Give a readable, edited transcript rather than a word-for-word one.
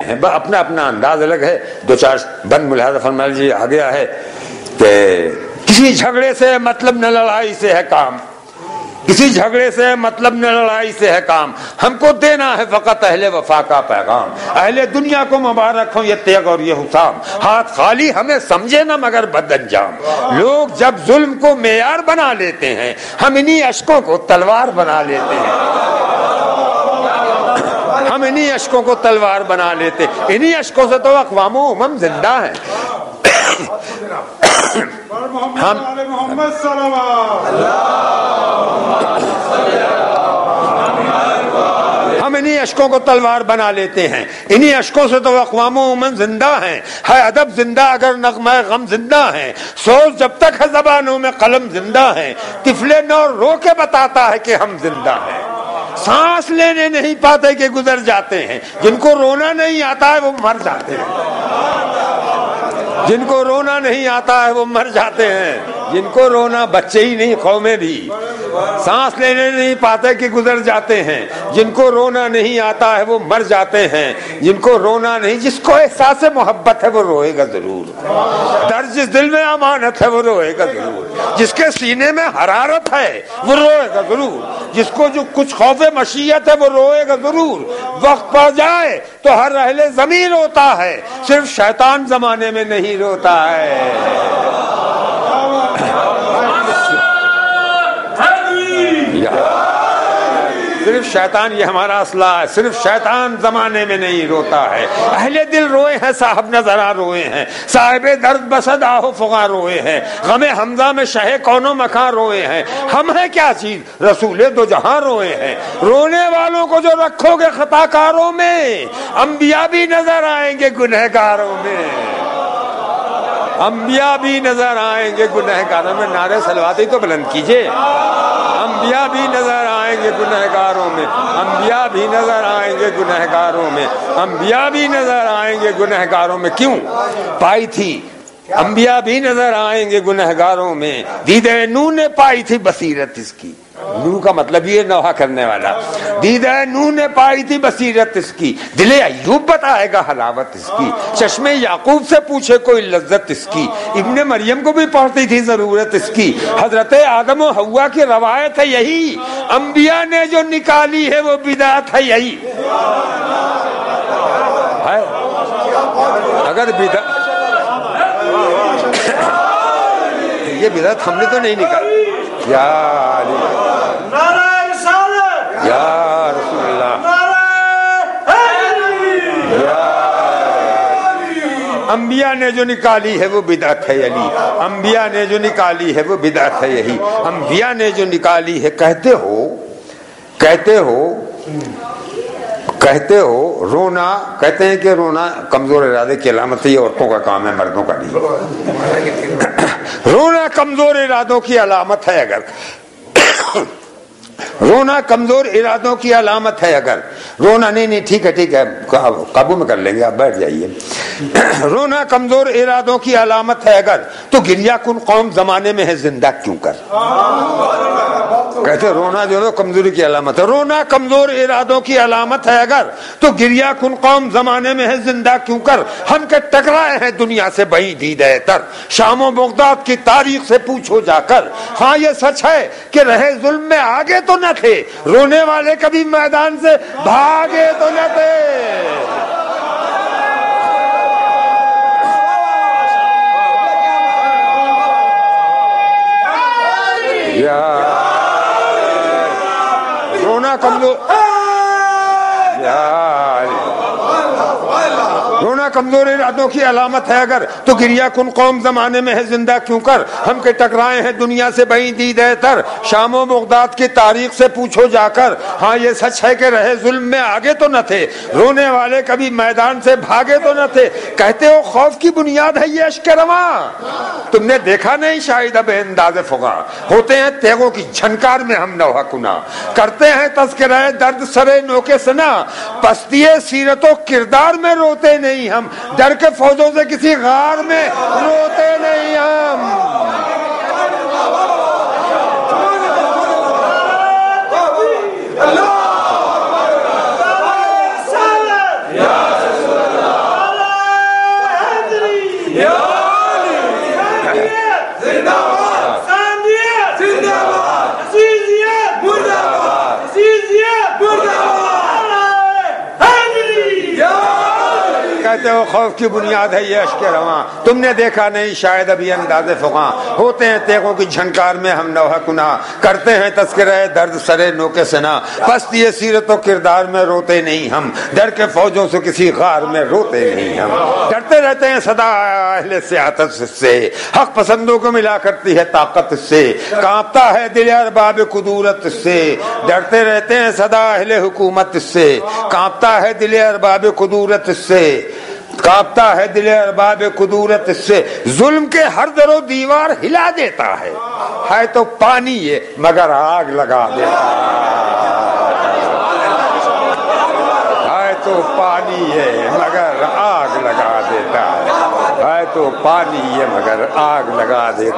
ہیں، اپنا اپنا انداز الگ ہے. دو چار بند ملاحظہ فرما لیجیے. آ گیا ہے کہ کسی جھگڑے سے مطلب نہ لڑائی سے ہے کام، کسی جھگڑے سے مطلب نہ لڑائی سے ہے کام، ہم کو دینا ہے فقط اہل وفا کا پیغام. اہل دنیا کو مبارک ہوں یہ تیغ اور یہ حسام، ہاتھ خالی ہمیں سمجھے نہ مگر بد انجام. لوگ جب ظلم کو معیار بنا لیتے ہیں، ہم انہی اشکوں کو تلوار بنا لیتے ہیں. ہم انہی اشکوں کو تلوار بنا لیتے، انہی اشکوں سے تو اقوام و امم زندہ ہیں. ہم انہی اشکوں کو تلوار بنا لیتے ہیں، انہی اشکوں سے تو اقوام و امم زندہ ہیں. ہے ادب زندہ اگر نغمہ غم زندہ ہیں، سوز جب تک ہے زبانوں میں قلم زندہ ہیں. طفل نو رو کے بتاتا ہے کہ ہم زندہ ہیں، سانس لینے نہیں پاتے کہ گزر جاتے ہیں. جن کو رونا نہیں آتا ہے وہ مر جاتے ہیں، جن کو رونا نہیں آتا ہے وہ مر جاتے ہیں. جن کو رونا بچے ہی نہیں قومیں بھی سانس لینے نہیں پاتے کہ گزر جاتے ہیں. جن کو رونا نہیں آتا ہے وہ مر جاتے ہیں. جن کو رونا نہیں، جس کو احساس محبت ہے وہ روئے گا ضرور. درد جس دل میں امانت ہے وہ روئے گا ضرور. جس کے سینے میں حرارت ہے وہ روئے گا ضرور. جس کو جو کچھ خوف مشیت ہے وہ روئے گا ضرور. وقت پڑ جائے تو ہر اہل زمین روتا ہے، صرف شیطان زمانے میں نہیں روتا ہے. صرف شیطان، یہ ہمارا اسلحہ ہے، صرف شیطان زمانے میں نہیں روتا ہے. اہل دل روئے ہیں، صاحب نظرہ روئے ہیں، صاحب درد بسد آہو فغاں روئے ہیں، غم حمزہ میں شہ کون و مکان روئے ہیں. ہم ہیں کیا چیز، رسول دو جہاں روئے ہیں. رونے والوں کو جو رکھو گے خطا کاروں میں، انبیاء بھی نظر آئیں گے گنہگاروں میں. انبیاء بھی نظر آئیں گے گنہگاروں میں. نعرے صلوات ہی تو بلند کیجئے. انبیاء بھی نظر آئیں گے گنہگاروں میں، انبیاء بھی نظر آئیں گے گنہگاروں میں، انبیاء بھی نظر آئیں گے گنہگاروں میں. کیوں پائی تھی انبیاء بھی نظر آئیں گے گنہگاروں میں. دیدہ نور نے پائی تھی بصیرت اس کی، نور کا مطلب یہ نوحہ کرنے والا. دیدہ نور نے پائی تھی بصیرت اس کی، دل ایوب بتائے گا حلاوت اس کی. چشمے یعقوب سے پوچھے کوئی لذت اس کی، ابن مریم کو بھی پڑھتی تھی ضرورت اس کی. حضرت آدم و حوا کی روایت ہے یہی، انبیاء نے جو نکالی ہے وہ بدعت ہے یہی. ہے اگر بدعت، یہ بدعت ہم نے تو نہیں نکالی. یا یا رسول اللہ، انبیاء نے جو نکالی ہے وہ بدعت ہے علی. انبیاء نے جو نکالی ہے وہ بدعت ہے یہی. انبیاء نے جو نکالی ہے. کہتے ہو رونا، کہتے ہیں کہ رونا کمزور ارادے کی علامت ہے، یہ عورتوں کا کام ہے مردوں کا نہیں. رونا کمزور ارادوں کی علامت ہے. اگر رونا کمزور ارادوں کی علامت ہے، اگر رونا نہیں ٹھیک ہے قابو میں کر لیں گے، آپ بیٹھ جائیے. رونا کمزور ارادوں کی علامت ہے اگر، تو گریہ کن قوم زمانے میں ہے زندہ کیوں کر. کہتے رونا جو ہے کمزوری کی علامت ہے. رونا کمزور ارادوں کی علامت ہے اگر، تو گریہ کن قوم زمانے میں ہے زندہ کیوں کر. ہم کے ٹکرائے ہیں دنیا سے بعید دیدہ تر، شام و بغداد کی تاریخ سے پوچھو جا کر. ہاں یہ سچ ہے کہ رہے ظلم میں آگے تو نہ تھے، رونے والے کبھی میدان سے بھاگے تو نہ تھے. رونا کمزور، رونا کمزور ارادوں کی علامت ہے اگر، تو گریہ کن قوم زمانے میں ہے زندہ کیوں کر. ہم کے ٹکرائے ہیں دنیا سے بعید دیدہ تر، شام و بغداد کی تاریخ سے پوچھو جا کر. ہاں یہ سچ ہے کہ رہے ظلم میں آگے تو نہ تھے، رونے والے کبھی میدان سے بھاگے تو نہ تھے. کہتے ہو خوف کی بنیاد ہے یہ اشک رواں، تم نے دیکھا نہیں شاید اب انداز فغاں. ہوتے ہیں تیغوں کی جھنکار میں ہم نوحہ کنا، کرتے ہیں تذکرہ درد سرے نو کے سنا. پستی سیرت و کردار میں روتے نہیں ہم، ڈر کے فوجوں سے کسی غار میں روتے نہیں ہم. کہتے ہو خوف کی بنیاد ہے یہ اشک رواں، تم نے دیکھا نہیں شاید ابھی انداز فغاں، ہوتے ہیں تیغوں کی جھنکار میں ہم نوحہ کنا، کرتے ہیں تذکرہ درد سرے نوکے سنا، پستی سیرت و کردار میں روتے نہیں ہم، ڈر کے فوجوں سے کسی غار میں روتے نہیں ہم، ڈرتے رہتے ہیں صدا اہل سیاست سے، حق پسندوں کو ملا کرتی ہے طاقت سے، کانپتا ہے دل ارباب قدورت سے، ڈرتے رہتے ہیں صدا اہل حکومت سے، کانپتا ہے دل ارباب قدورت سے، کانپتا ہے دل ارباب قدورت سے، ظلم کے ہر در و دیوار ہلا دیتا ہے تو پانی ہے مگر آگ لگا دیتا ہے تو پانی ہے مگر آگ لگا دیتا ہے تو پانی ہے مگر آگ لگا دیتا